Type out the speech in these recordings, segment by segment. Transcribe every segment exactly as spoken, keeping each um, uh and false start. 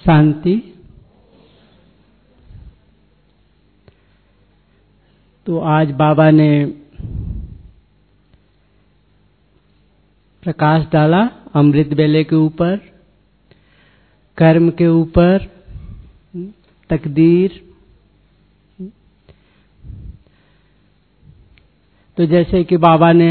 शांति। तो आज बाबा ने प्रकाश डाला अमृत बेले के ऊपर, कर्म के ऊपर, तकदीर। तो जैसे कि बाबा ने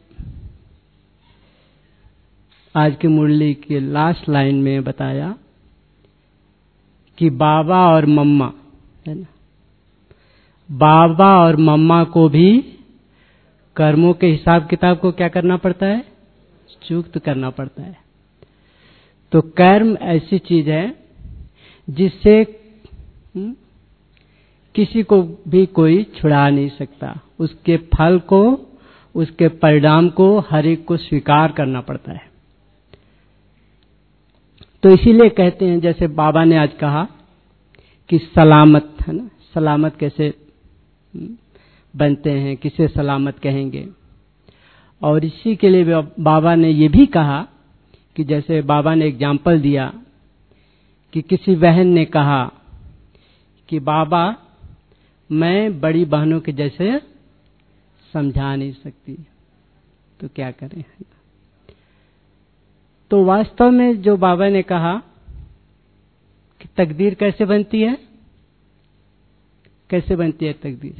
आज की मुरली के लास्ट लाइन में बताया कि बाबा और मम्मा है ना, बाबा और मम्मा को भी कर्मों के हिसाब किताब को क्या करना पड़ता है, चुक्त करना पड़ता है। तो कर्म ऐसी चीज है जिससे किसी को भी कोई छुड़ा नहीं सकता, उसके फल को, उसके परिणाम को हर एक को स्वीकार करना पड़ता है। तो इसीलिए कहते हैं, जैसे बाबा ने आज कहा कि सलामत है ना, सलामत कैसे बनते हैं, किसे सलामत कहेंगे। और इसी के लिए बाबा ने ये भी कहा कि जैसे बाबा ने एग्जाम्पल दिया कि किसी बहन ने कहा कि बाबा मैं बड़ी बहनों के जैसे समझा नहीं सकती, तो क्या करें। तो वास्तव में जो बाबा ने कहा कि तकदीर कैसे बनती है, कैसे बनती है तकदीर,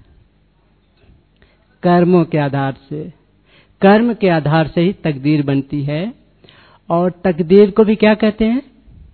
कर्मों के आधार से, कर्म के आधार से ही तकदीर बनती है। और तकदीर को भी क्या कहते हैं,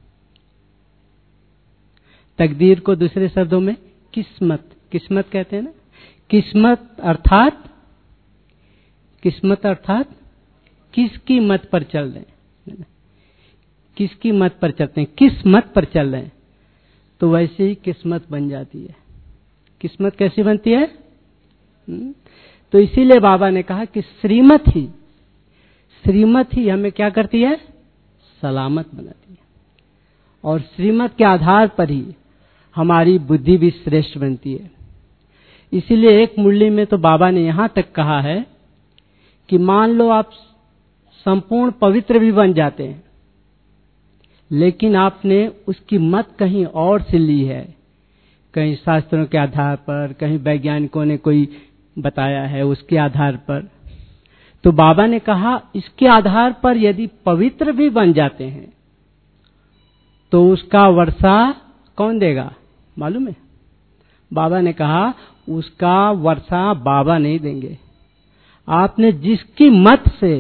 तकदीर को दूसरे शब्दों में किस्मत, किस्मत कहते हैं ना। किस्मत अर्थात, किस्मत अर्थात किसकी मत पर चल रहे हैं, किसकी मत पर चलते हैं, किस मत पर चल रहे हैं, तो वैसे ही किस्मत बन जाती है। किस्मत कैसी बनती है, तो इसीलिए बाबा ने कहा कि श्रीमत ही, श्रीमत ही हमें क्या करती है, सलामत बनाती है। और श्रीमत के आधार पर ही हमारी बुद्धि भी श्रेष्ठ बनती है। इसीलिए एक मुरली में तो बाबा ने यहां तक कहा है कि मान लो आप संपूर्ण पवित्र भी बन जाते हैं, लेकिन आपने उसकी मत कहीं और से ली है, कहीं शास्त्रों के आधार पर, कहीं वैज्ञानिकों ने कोई बताया है उसके आधार पर। तो बाबा ने कहा इसके आधार पर यदि पवित्र भी बन जाते हैं तो उसका वर्षा कौन देगा मालूम है। बाबा ने कहा उसका वर्षा बाबा नहीं देंगे, आपने जिसकी मत से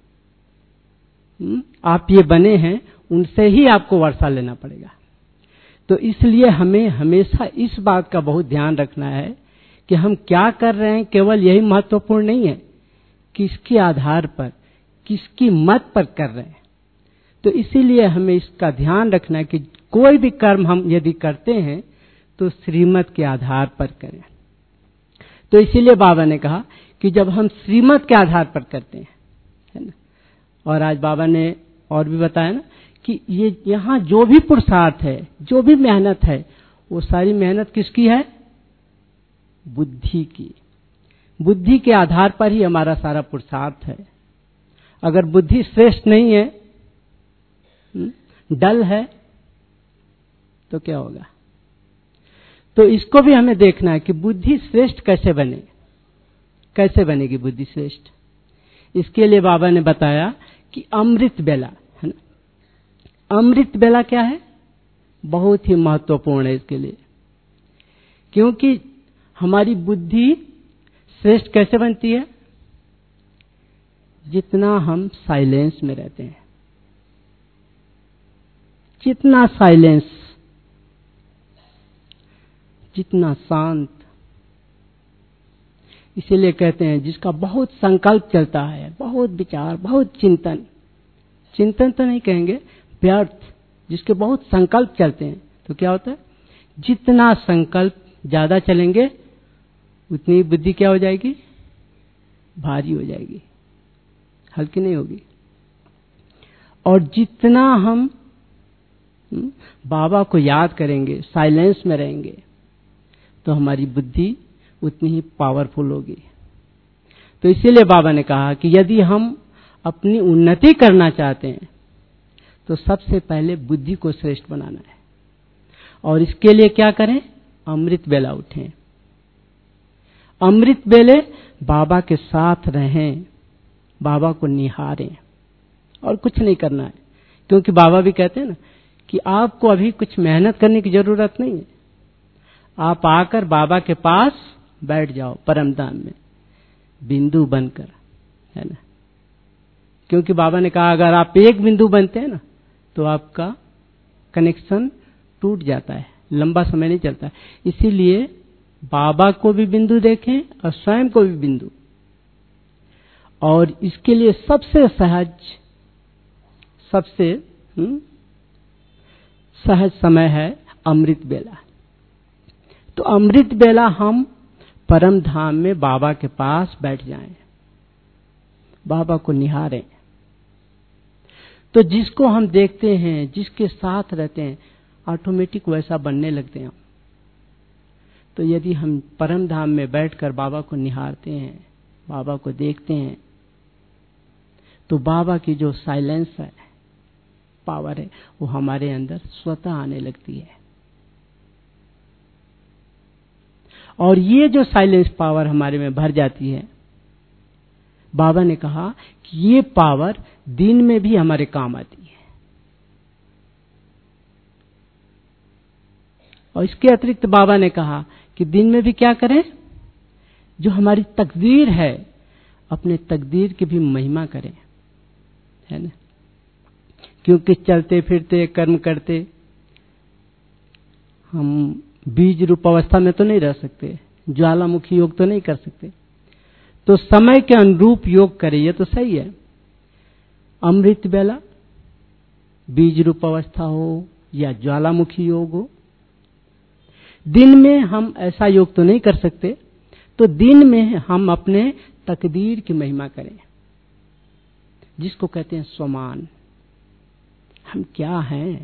आप ये बने हैं उनसे ही आपको वर्षा लेना पड़ेगा। तो इसलिए हमें हमेशा इस बात का बहुत ध्यान रखना है कि हम क्या कर रहे हैं, केवल यही महत्वपूर्ण नहीं है किसके आधार पर, किसकी मत पर कर रहे हैं। तो इसीलिए हमें इसका ध्यान रखना है कि कोई भी कर्म हम यदि करते हैं तो श्रीमत के आधार पर करें। तो इसीलिए बाबा ने कहा कि जब हम श्रीमत के आधार पर करते हैं, है ना। और आज बाबा ने और भी बताया ना कि ये यहाँ जो भी पुरुषार्थ है, जो भी मेहनत है, वो सारी मेहनत किसकी है, बुद्धि की। बुद्धि के आधार पर ही हमारा सारा पुरुषार्थ है। अगर बुद्धि श्रेष्ठ नहीं है, डल है, तो क्या होगा। तो इसको भी हमें देखना है कि बुद्धि श्रेष्ठ कैसे बने, कैसे बनेगी बुद्धि श्रेष्ठ। इसके लिए बाबा ने बताया कि अमृत बेला है ना। अमृत बेला क्या है, बहुत ही महत्वपूर्ण है इसके लिए, क्योंकि हमारी बुद्धि श्रेष्ठ कैसे बनती है, जितना हम साइलेंस में रहते हैं, जितना साइलेंस, जितना शांत। इसीलिए कहते हैं जिसका बहुत संकल्प चलता है, बहुत विचार, बहुत चिंतन, चिंतन तो नहीं कहेंगे, व्यर्थ, जिसके बहुत संकल्प चलते हैं, तो क्या होता है, जितना संकल्प ज्यादा चलेंगे उतनी बुद्धि क्या हो जाएगी, भारी हो जाएगी, हल्की नहीं होगी। और जितना हम बाबा को याद करेंगे, साइलेंस में रहेंगे, तो हमारी बुद्धि उतनी ही पावरफुल होगी। तो इसीलिए बाबा ने कहा कि यदि हम अपनी उन्नति करना चाहते हैं तो सबसे पहले बुद्धि को श्रेष्ठ बनाना है। और इसके लिए क्या करें? अमृत बेला उठें, अमृत बेले बाबा के साथ रहें, बाबा को निहारें, और कुछ नहीं करना है। क्योंकि बाबा भी कहते हैं ना कि आपको अभी कुछ मेहनत करने की जरूरत नहीं है, आप आकर बाबा के पास बैठ जाओ परम धाम में बिंदु बनकर, है ना। क्योंकि बाबा ने कहा अगर आप एक बिंदु बनते हैं ना तो आपका कनेक्शन टूट जाता है, लंबा समय नहीं चलता है। इसीलिए बाबा को भी बिंदु देखें और स्वयं को भी बिंदु। और इसके लिए सबसे सहज सबसे हुँ? सहज समय है अमृत बेला। तो अमृत बेला हम परम धाम में बाबा के पास बैठ जाएं, बाबा को निहारें। तो जिसको हम देखते हैं, जिसके साथ रहते हैं, ऑटोमेटिक वैसा बनने लगते हैं। तो यदि हम परम धाम में बैठकर बाबा को निहारते हैं, बाबा को देखते हैं, तो बाबा की जो साइलेंस है, पावर है, वो हमारे अंदर स्वतः आने लगती है। और ये जो साइलेंस पावर हमारे में भर जाती है, बाबा ने कहा कि ये पावर दिन में भी हमारे काम आती है। और इसके अतिरिक्त बाबा ने कहा कि दिन में भी क्या करें? जो हमारी तकदीर है, अपने तकदीर की भी महिमा करें, है ना। क्योंकि चलते फिरते कर्म करते हम बीज रूप अवस्था में तो नहीं रह सकते, ज्वालामुखी योग तो नहीं कर सकते। तो समय के अनुरूप योग करें, ये तो सही है। अमृत बेला बीज रूप अवस्था हो या ज्वालामुखी योग हो, दिन में हम ऐसा योग तो नहीं कर सकते। तो दिन में हम अपने तकदीर की महिमा करें, जिसको कहते हैं स्वमान। हम क्या हैं?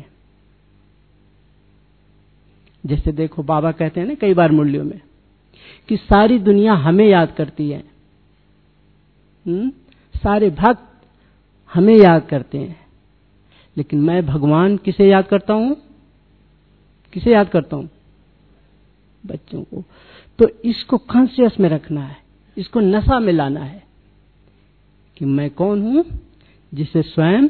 जैसे देखो बाबा कहते हैं ना कई बार मुरलियों में कि सारी दुनिया हमें याद करती है, हुँ? सारे भक्त हमें याद करते हैं, लेकिन मैं भगवान किसे याद करता हूं? किसे याद करता हूं? बच्चों को। तो इसको कॉन्शियस में रखना है, इसको नशा में लाना है कि मैं कौन हूं, जिसे स्वयं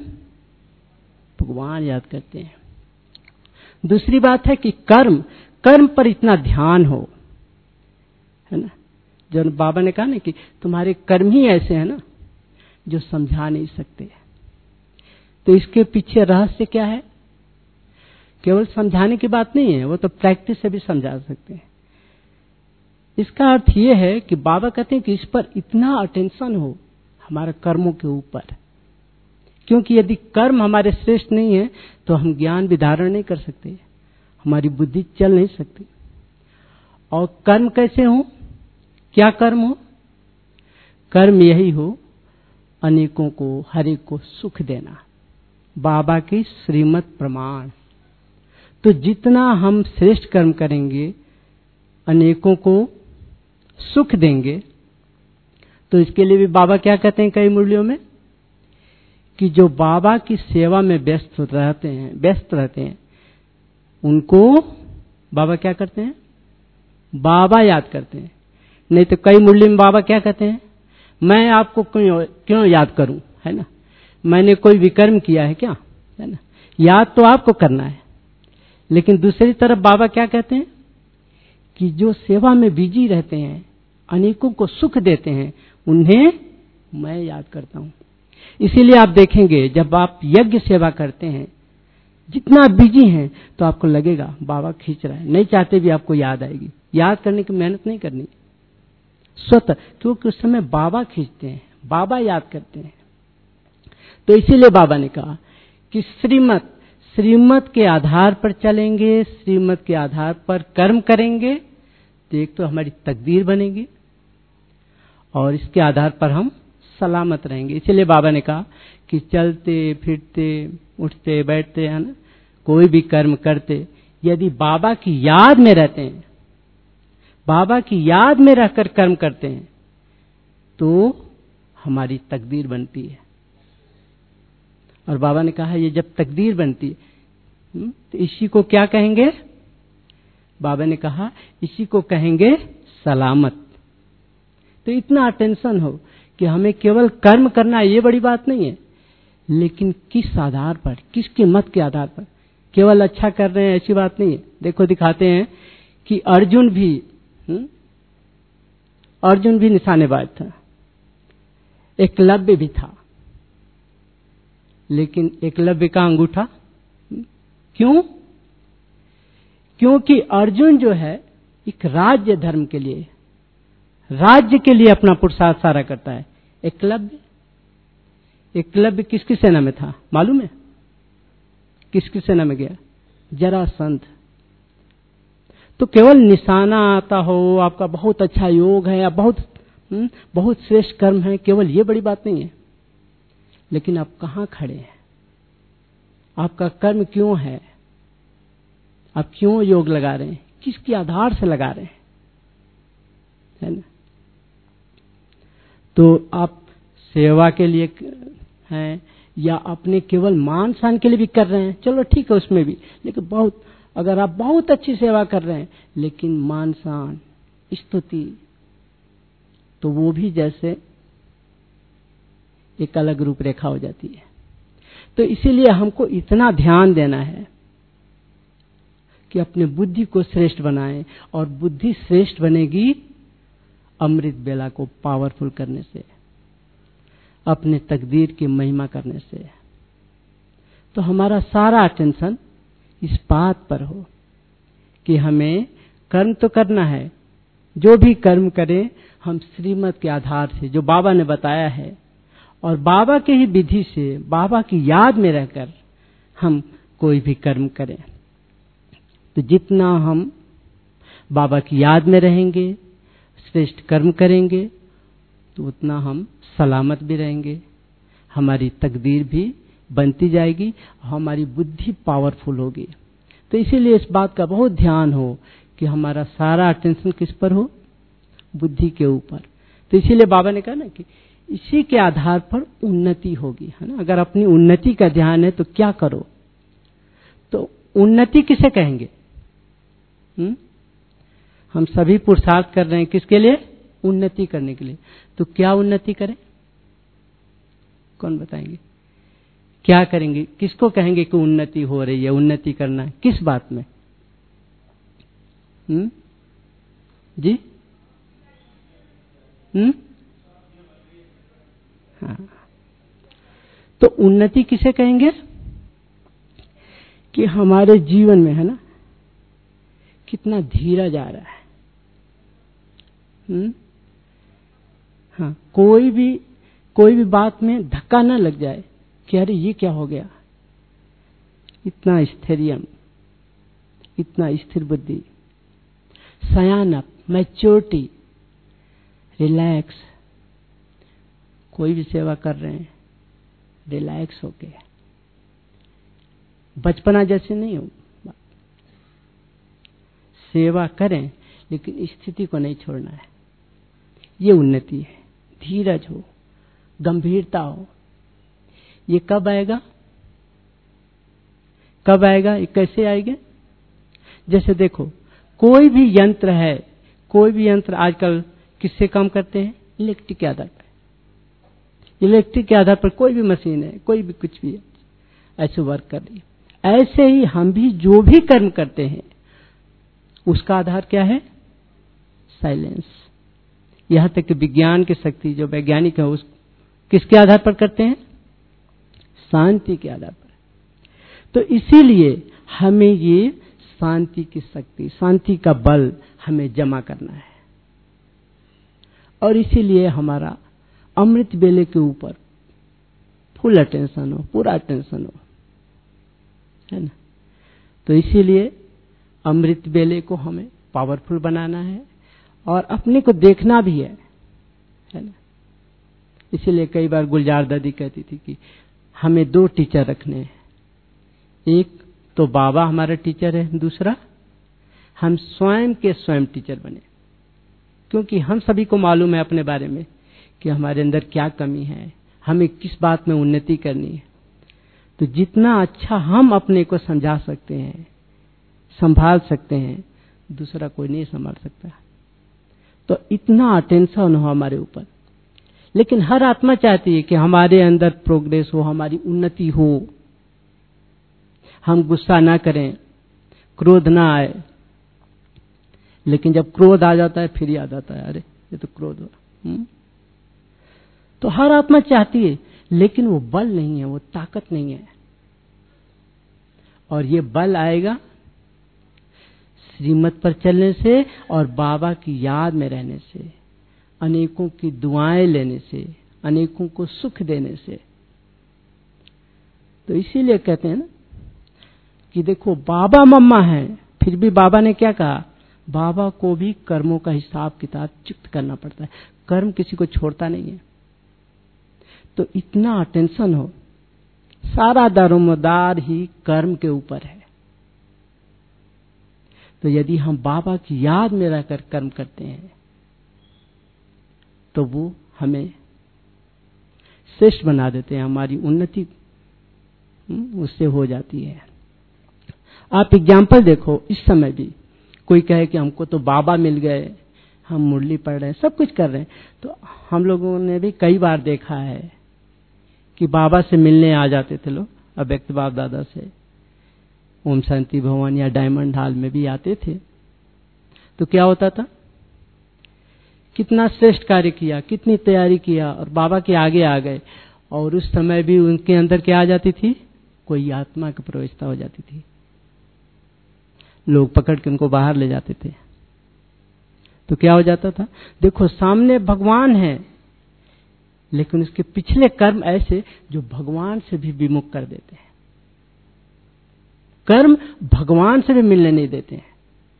भगवान याद करते हैं। दूसरी बात है कि कर्म कर्म पर इतना ध्यान हो, है ना। जब बाबा ने कहा ना कि तुम्हारे कर्म ही ऐसे हैं ना जो समझा नहीं सकते। तो इसके पीछे रहस्य क्या है? केवल समझाने की बात नहीं है, वो तो प्रैक्टिस से भी समझा सकते हैं। इसका अर्थ ये है कि बाबा कहते हैं कि इस पर इतना अटेंशन हो हमारे कर्मों के ऊपर, क्योंकि यदि कर्म हमारे श्रेष्ठ नहीं है तो हम ज्ञान भी धारण नहीं कर सकते, हमारी बुद्धि चल नहीं सकती। और कर्म कैसे हो? क्या कर्म हो? कर्म यही हो अनेकों को, हर एक को सुख देना, बाबा की श्रीमत प्रमाण। तो जितना हम श्रेष्ठ कर्म करेंगे, अनेकों को सुख देंगे। तो इसके लिए भी बाबा क्या कहते हैं कई मुरलियों में कि जो बाबा की सेवा में व्यस्त रहते हैं व्यस्त रहते हैं उनको बाबा क्या करते हैं? बाबा याद करते हैं। नहीं तो कई मुरली में बाबा क्या कहते हैं? मैं आपको क्यों क्यों याद करूं, है ना। मैंने कोई विकर्म किया है क्या, है ना। याद तो आपको करना है, लेकिन दूसरी तरफ बाबा क्या कहते हैं कि जो सेवा में बिजी रहते हैं, अनेकों को सुख देते हैं, उन्हें मैं याद करता हूं। इसीलिए आप देखेंगे जब आप यज्ञ सेवा करते हैं, जितना बिजी हैं, तो आपको लगेगा बाबा खींच रहा है, नहीं चाहते भी आपको याद आएगी। याद करने की मेहनत नहीं करनी, स्वतः, क्योंकि उस समय बाबा खींचते हैं, बाबा याद करते हैं। तो इसीलिए बाबा ने कहा कि श्रीमत श्रीमत के आधार पर चलेंगे, श्रीमत के आधार पर कर्म करेंगे, तो एक तो हमारी तकदीर बनेगी और इसके आधार पर हम सलामत रहेंगे। इसलिए बाबा ने कहा कि चलते फिरते उठते बैठते हैं ना, कोई भी कर्म करते, यदि बाबा की याद में रहते हैं, बाबा की याद में रहकर कर्म करते हैं, तो हमारी तकदीर बनती है। और बाबा ने कहा ये जब तकदीर बनती है तो इसी को क्या कहेंगे? बाबा ने कहा इसी को कहेंगे सलामत। तो इतना अटेंशन हो कि हमें केवल कर्म करना है, ये बड़ी बात नहीं है, लेकिन किस आधार पर, किसके मत के आधार पर। केवल अच्छा कर रहे हैं ऐसी बात नहीं है। देखो दिखाते हैं कि अर्जुन भी हुँ? अर्जुन भी निशानेबाज था, एकलव्य भी था, लेकिन एकलव्य का अंगूठा क्यों? क्योंकि अर्जुन जो है एक राज्य धर्म के लिए, राज्य के लिए अपना पुरुषार्थ सारा करता है। एकलव्य एकलव्य किसकी सेना में था मालूम है? किसकी सेना में गया? जरासंध। तो केवल निशाना आता हो, आपका बहुत अच्छा योग है या बहुत हुँ, बहुत श्रेष्ठ कर्म है, केवल ये बड़ी बात नहीं है, लेकिन आप कहां खड़े हैं, आपका कर्म क्यों है, आप क्यों योग लगा रहे हैं, किसके आधार से लगा रहे हैं, है ना? तो आप सेवा के लिए हैं या अपने केवल मान शान के लिए भी कर रहे हैं, चलो ठीक है उसमें भी, लेकिन बहुत अगर आप बहुत अच्छी सेवा कर रहे हैं लेकिन मान शान स्तुति, तो वो भी जैसे एक अलग रूपरेखा हो जाती है। तो इसीलिए हमको इतना ध्यान देना है कि अपने बुद्धि को श्रेष्ठ बनाएं, और बुद्धि श्रेष्ठ बनेगी अमृत बेला को पावरफुल करने से, अपने तकदीर की महिमा करने से। तो हमारा सारा अटेंशन इस बात पर हो कि हमें कर्म तो करना है, जो भी कर्म करें हम श्रीमत के आधार से जो बाबा ने बताया है, और बाबा के ही विधि से, बाबा की याद में रहकर हम कोई भी कर्म करें। तो जितना हम बाबा की याद में रहेंगे, श्रेष्ठ कर्म करेंगे, तो उतना हम सलामत भी रहेंगे, हमारी तकदीर भी बनती जाएगी, हमारी बुद्धि पावरफुल होगी। तो इसीलिए इस बात का बहुत ध्यान हो कि हमारा सारा अटेंशन किस पर हो? बुद्धि के ऊपर। तो इसीलिए बाबा ने कहा ना कि इसी के आधार पर उन्नति होगी, है ना? अगर अपनी उन्नति का ध्यान है तो क्या करो? तो उन्नति किसे कहेंगे? हुँ? हम सभी पुरुषार्थ कर रहे हैं किसके लिए? उन्नति करने के लिए। तो क्या उन्नति करें? कौन बताएंगे? क्या करेंगे? किसको कहेंगे कि उन्नति हो रही है, उन्नति करना है? किस बात में? हुँ? जी? हुँ? हाँ। तो उन्नति किसे कहेंगे? कि हमारे जीवन में, है ना, कितना धीरज आ रहा है। हुँ? हाँ, कोई भी कोई भी बात में धक्का न लग जाए कि अरे ये क्या हो गया। इतना स्थैर्य, इतना स्थिर बुद्धि, सयानप, मैच्योरिटी, रिलैक्स। कोई भी सेवा कर रहे हैं रिलैक्स होके, बचपना जैसे नहीं हो। सेवा करें लेकिन स्थिति को नहीं छोड़ना है, ये उन्नति है। धीरज हो, गंभीरता हो। ये कब आएगा? कब आएगा? ये कैसे आएगा? जैसे देखो, कोई भी यंत्र है, कोई भी यंत्र आजकल किससे काम करते हैं? इलेक्ट्रिक के आधार पर। इलेक्ट्रिक के आधार पर कोई भी मशीन है, कोई भी कुछ भी है, ऐसे वर्क कर रही है। ऐसे ही हम भी जो भी कर्म करते हैं उसका आधार क्या है? साइलेंस। यहां तक कि विज्ञान की शक्ति, जो वैज्ञानिक है, उस किसके आधार पर करते हैं? शांति के आधार पर। तो इसीलिए हमें ये शांति की शक्ति, शांति का बल हमें जमा करना है, और इसीलिए हमारा अमृत बेले के ऊपर फुल अटेंशन हो, पूरा अटेंशन हो, है ना? तो इसीलिए अमृत बेले को हमें पावरफुल बनाना है और अपने को देखना भी है, है ना? इसीलिए कई बार गुलजार दादी कहती थी कि हमें दो टीचर रखने हैं। एक तो बाबा हमारा टीचर है, दूसरा हम स्वयं के स्वयं टीचर बने, क्योंकि हम सभी को मालूम है अपने बारे में कि हमारे अंदर क्या कमी है, हमें किस बात में उन्नति करनी है। तो जितना अच्छा हम अपने को समझा सकते हैं, संभाल सकते हैं, दूसरा कोई नहीं संभाल सकता। तो इतना अटेंशन हो हमारे ऊपर। लेकिन हर आत्मा चाहती है कि हमारे अंदर प्रोग्रेस हो, हमारी उन्नति हो, हम गुस्सा ना करें, क्रोध ना आए। लेकिन जब क्रोध आ जाता है फिर याद आता है, अरे ये तो क्रोध हुआ। तो हर आत्मा चाहती है, लेकिन वो बल नहीं है, वो ताकत नहीं है। और ये बल आएगा श्रीमत पर चलने से और बाबा की याद में रहने से, अनेकों की दुआएं लेने से, अनेकों को सुख देने से। तो इसीलिए कहते हैं ना कि देखो बाबा मम्मा है, फिर भी बाबा ने क्या कहा, बाबा को भी कर्मों का हिसाब किताब चुक्त करना पड़ता है। कर्म किसी को छोड़ता नहीं है। तो इतना अटेंशन हो, सारा दारोमदार ही कर्म के ऊपर है। तो यदि हम बाबा की याद में रहकर कर्म करते हैं तो वो हमें श्रेष्ठ बना देते हैं, हमारी उन्नति उससे हो जाती है। आप एग्जाम्पल देखो, इस समय भी कोई कहे कि हमको तो बाबा मिल गए, हम मुरली पढ़ रहे हैं, सब कुछ कर रहे हैं, तो हम लोगों ने भी कई बार देखा है कि बाबा से मिलने आ जाते थे लोग, अव्यक्त बाप दादा से ओम शांति भवन या डायमंड हॉल में भी आते थे। तो क्या होता था, कितना श्रेष्ठ कार्य किया, कितनी तैयारी किया और बाबा के आगे आ गए। और उस समय भी उनके अंदर क्या आ जाती थी, कोई आत्मा की प्रवेशता हो जाती थी। लोग पकड़ के उनको बाहर ले जाते थे। तो क्या हो जाता था, देखो सामने भगवान है, लेकिन उसके पिछले कर्म ऐसे जो भगवान से भी विमुख कर देते हैं। कर्म भगवान से भी मिलने नहीं देते हैं।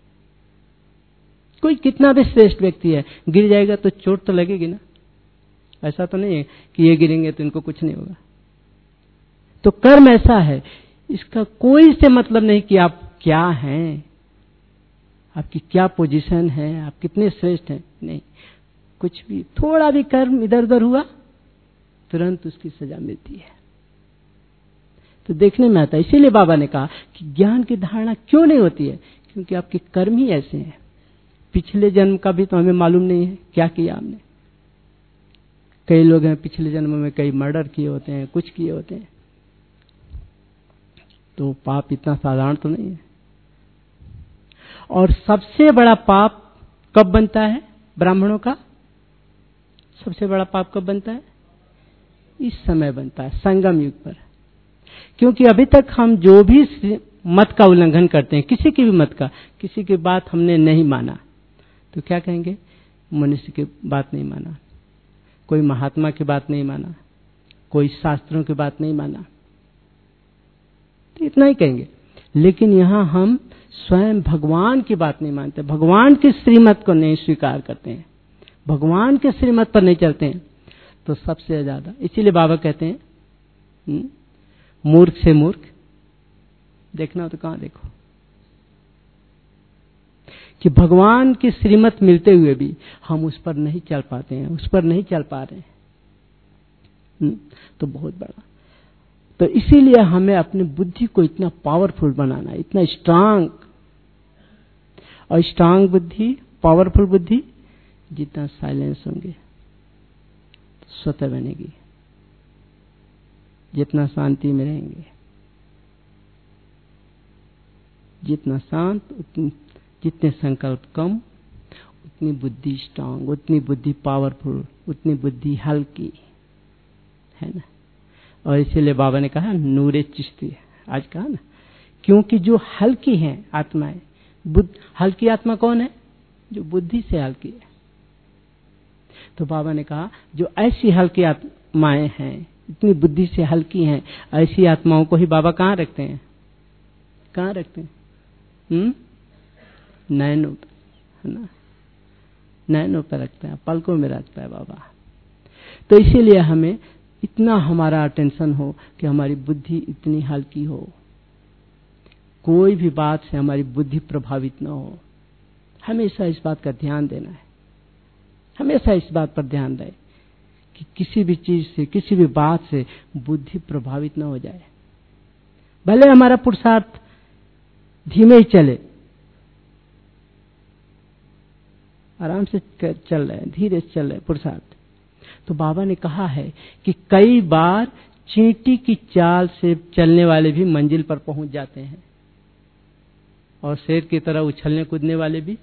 कोई कितना भी श्रेष्ठ व्यक्ति है, गिर जाएगा तो चोट तो लगेगी ना। ऐसा तो नहीं है कि ये गिरेंगे तो इनको कुछ नहीं होगा। तो कर्म ऐसा है, इसका कोई से मतलब नहीं कि आप क्या हैं, आपकी क्या पोजीशन है, आप कितने श्रेष्ठ हैं, नहीं। कुछ भी थोड़ा भी कर्म इधर उधर हुआ तुरंत उसकी सजा मिलती है। तो देखने में आता है। इसीलिए बाबा ने कहा कि ज्ञान की धारणा क्यों नहीं होती है, क्योंकि आपके कर्म ही ऐसे हैं। पिछले जन्म का भी तो हमें मालूम नहीं है क्या किया हमने। कई लोग हैं पिछले जन्म में कई मर्डर किए होते हैं, कुछ किए होते हैं। तो पाप इतना साधारण तो नहीं है। और सबसे बड़ा पाप कब बनता है ब्राह्मणों का? सबसे बड़ा पाप कब बनता है? इस समय बनता है, संगम युग पर। क्योंकि अभी तक हम जो भी मत का उल्लंघन करते हैं, किसी की भी मत का, किसी की बात हमने नहीं माना, तो क्या कहेंगे? मनुष्य की बात नहीं माना, कोई महात्मा की बात नहीं माना, कोई शास्त्रों की बात नहीं माना, तो इतना ही कहेंगे। लेकिन यहां हम स्वयं भगवान की बात नहीं मानते, भगवान की श्रीमत को नहीं स्वीकार करते हैं, भगवान के श्रीमत पर नहीं चलते हैं, तो सबसे ज्यादा। इसीलिए बाबा कहते हैं हुँ? मूर्ख से मूर्ख देखना हो तो कहां देखो, कि भगवान की श्रीमत मिलते हुए भी हम उस पर नहीं चल पाते हैं, उस पर नहीं चल पा रहे हैं, तो बहुत बड़ा। तो इसीलिए हमें अपनी बुद्धि को इतना पावरफुल बनाना है, इतना स्ट्रांग। और स्ट्रांग बुद्धि, पावरफुल बुद्धि जितना साइलेंस होंगे स्वतः बनेगी, जितना शांति में रहेंगे, जितना शांत, उतनी जितने संकल्प कम, उतनी बुद्धि स्ट्रांग, उतनी बुद्धि पावरफुल, उतनी बुद्धि हल्की, है ना। और इसीलिए बाबा ने कहा नूरे चिश्ती, आज कहा ना, क्योंकि जो हल्की हैं आत्माएं, बुद्ध हल्की आत्मा कौन है? जो बुद्धि से हल्की है। तो बाबा ने कहा जो ऐसी हल्की आत्माएं हैं, इतनी बुद्धि से हल्की हैं, ऐसी आत्माओं को ही बाबा कहाँ रखते हैं? कहाँ रखते हैं? हम्म नैनों पर, है ना, नैनों पर रखता है, पलकों में रखता है बाबा। तो इसीलिए हमें इतना हमारा अटेंशन हो कि हमारी बुद्धि इतनी हल्की हो, कोई भी बात से हमारी बुद्धि प्रभावित न हो। हमेशा इस बात का ध्यान देना है, हमेशा इस बात पर ध्यान दें कि किसी भी चीज से, किसी भी बात से बुद्धि प्रभावित न हो जाए। भले हमारा पुरुषार्थ धीमे ही चले, आराम से चल रहे हैं, धीरे से चल रहे हैं, पुरुषार्थ। तो बाबा ने कहा है कि कई बार चींटी की चाल से चलने वाले भी मंजिल पर पहुंच जाते हैं, और शेर की तरह उछलने कूदने वाले भी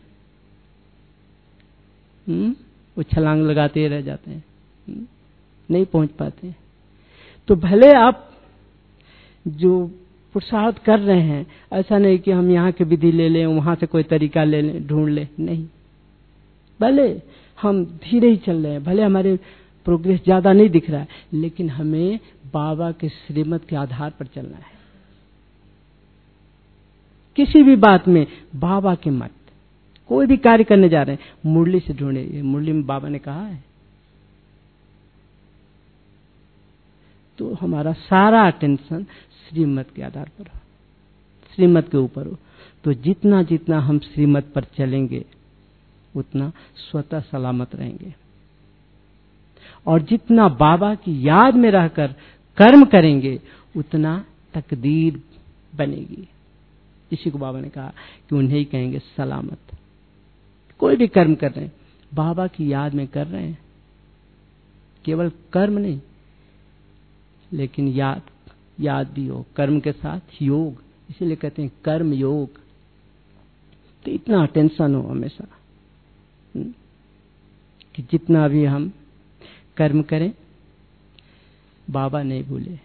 हम्म वो छलांग लगाते रह जाते हैं, हुँ? नहीं पहुंच पाते। तो भले आप जो पुरुषार्थ कर रहे हैं, ऐसा नहीं कि हम यहाँ की विधि ले लें, वहां से कोई तरीका ले लें, ढूंढ लें, नहीं। भले हम धीरे ही चल रहे हैं, भले हमारे प्रोग्रेस ज्यादा नहीं दिख रहा है, लेकिन हमें बाबा के श्रीमत के आधार पर चलना है। किसी भी बात में बाबा के मत, कोई भी कार्य करने जा रहे हैं, मुरली से ढूंढे। ये मुरली में बाबा ने कहा है, तो हमारा सारा अटेंशन श्रीमत के आधार पर हो, श्रीमत के ऊपर हो। तो जितना जितना हम श्रीमत पर चलेंगे, उतना स्वतः सलामत रहेंगे। और जितना बाबा की याद में रहकर कर्म करेंगे, उतना तकदीर बनेगी। इसी को बाबा ने कहा कि उन्हें ही कहेंगे सलामत। कोई भी कर्म कर रहे हैं, बाबा की याद में कर रहे हैं, केवल कर्म नहीं, लेकिन याद याद भी हो, कर्म के साथ योग, इसीलिए कहते हैं कर्म योग। तो इतना अटेंशन हो हमेशा कि जितना भी हम कर्म करें, बाबा नहीं भूले।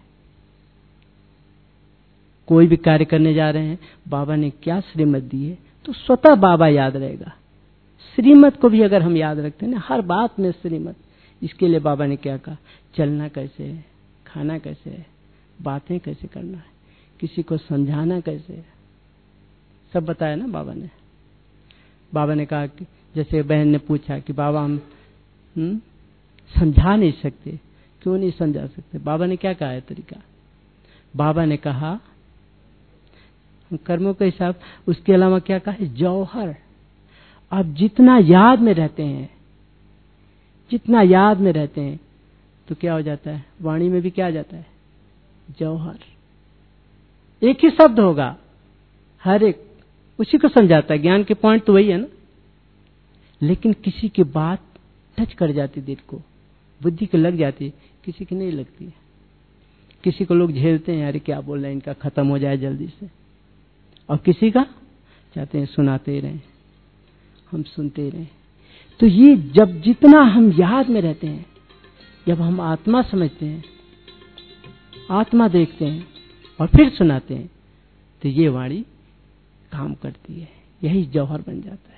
कोई भी कार्य करने जा रहे हैं, बाबा ने क्या श्रीमत दी है, तो स्वतः बाबा याद रहेगा। श्रीमत को भी अगर हम याद रखते हैं ना, हर बात में श्रीमत। इसके लिए बाबा ने क्या कहा, चलना कैसे है, खाना कैसे है, बातें कैसे करना है, किसी को समझाना कैसे है, सब बताया ना बाबा ने। बाबा ने कहा कि जैसे बहन ने पूछा कि बाबा हम हुँ? समझा नहीं सकते, क्यों नहीं समझा सकते? बाबा ने क्या कहा है तरीका? बाबा ने कहा कर्मों के हिसाब, उसके अलावा क्या कहा है, जौहर। आप जितना याद में रहते हैं, जितना याद में रहते हैं, तो क्या हो जाता है, वाणी में भी क्या आ जाता है, जौहर। एक ही शब्द होगा, हर एक उसी को समझाता है। ज्ञान के पॉइंट तो वही है ना, लेकिन किसी की बात टच कर जाती, दिल को, बुद्धि को लग जाती, किसी की नहीं लगती। किसी को लोग झेलते हैं, अरे क्या बोल रहे हैं, इनका खत्म हो जाए जल्दी से। और किसी का चाहते हैं सुनाते ही रहें, हम सुनते ही रहें। तो ये जब जितना हम याद में रहते हैं, जब हम आत्मा समझते हैं, आत्मा देखते हैं और फिर सुनाते हैं, तो ये वाणी काम करती है, यही जौहर बन जाता है।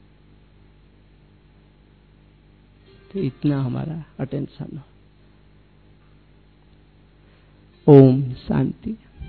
तो इतना हमारा अटेंशन हो। ओम शांति।